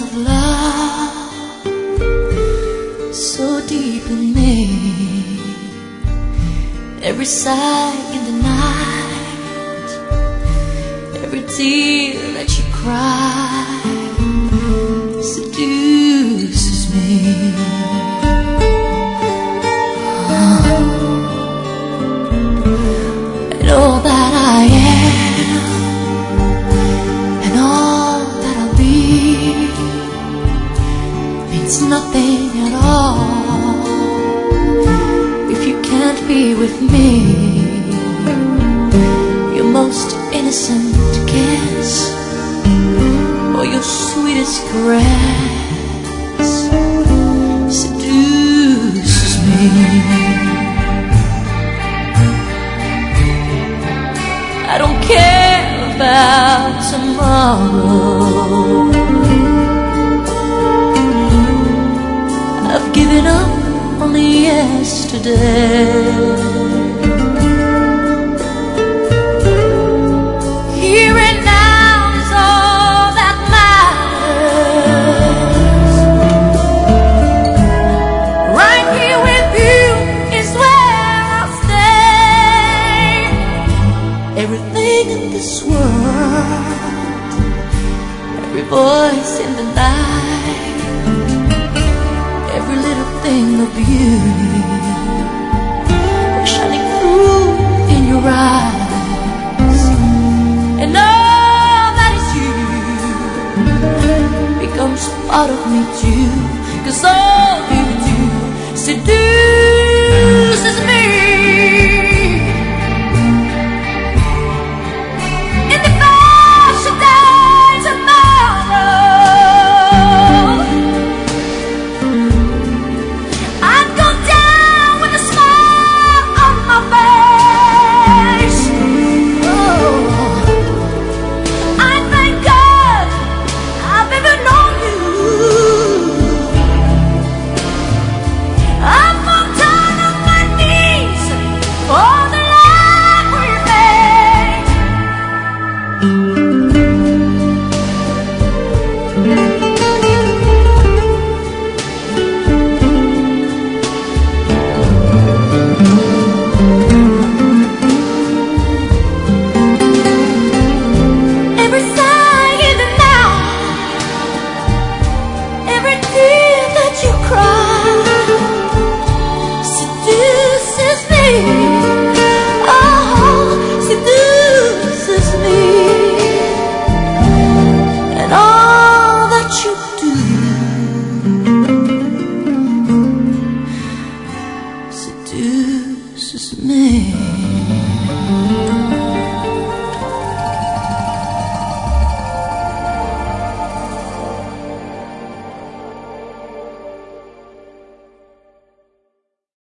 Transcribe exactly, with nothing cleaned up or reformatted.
of love so deep in me. Every sigh in the night, every tear that you cry seduces me. Oh. And all that I am and all that I'll be means nothing at all if you can't be with me. Your most innocent kiss or your sweetest caress seduces me. I don't care about tomorrow. I've given up on the yesterday. Here and now is all that matters. Right here with you is where I'll stay. Everything in this world, every voice in the night, every little thing of beauty shining through in your eyes, and all that is you becomes part of me too. 'Cause all